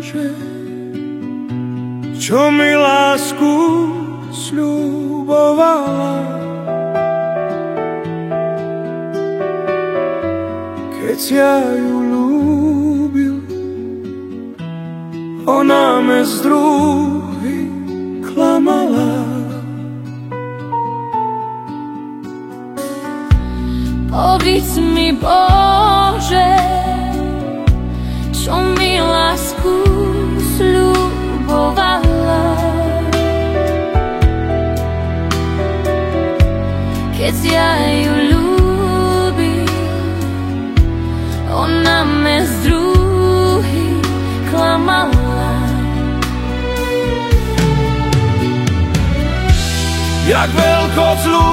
Bože, čo mi lásku sľubovala. Keď ja ju ľúbil, ona me z druhých klamala. Povedz mi, Bože, čo mi lásku sľubovala. Keď ja ju ľúbil, ona me z druhých klamala. Jak veľko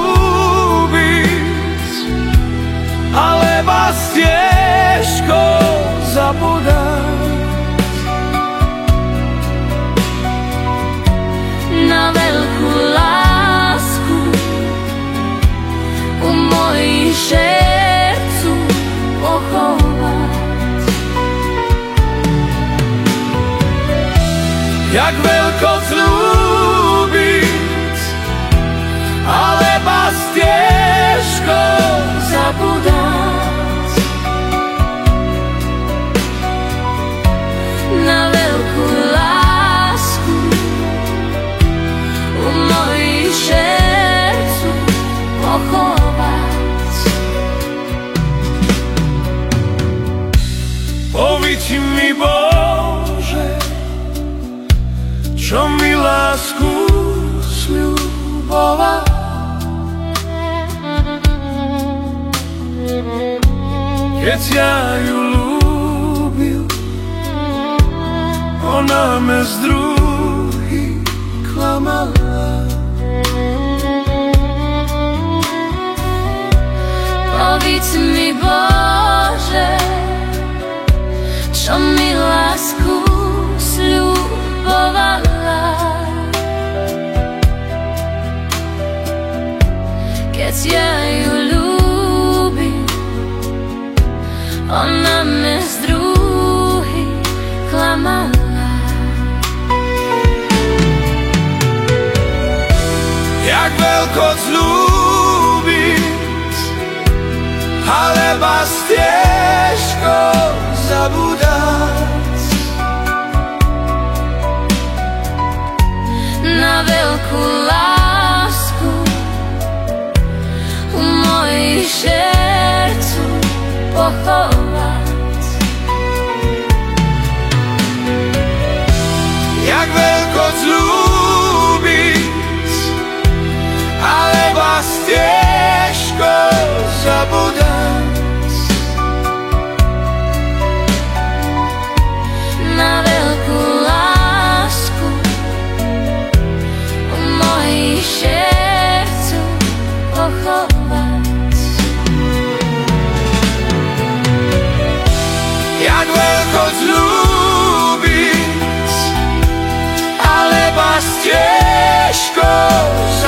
zlúbiť, ale vás tiežko zabúdať. Na veľkú lásku u mojich šercu pochovať. Jak veľko zlúbiť, ale vás tiežko zabúdať. Na veľkú lásku u mojich šercu pochovať. Povedz mi, Bože, čo mi lásku sľubovala. Keď ja ju ľúbil, ona me z druhých klamala. Povedz mi, Bože, čo mi lásku sľubovala. Keď ja ju ľúbil, ona me z druhých klamala. Jak veľko zlúbiť, ale vás tiežko zabúdať. Na veľkú lásku u mojich šercu pochovať. Jak veľko zlúbiť, ale vás tiežko zabúdať. Na veľkú lásku u mojich šercu pochovať. Jak veľko zlúbiť, ale vás tiežko zabúdať.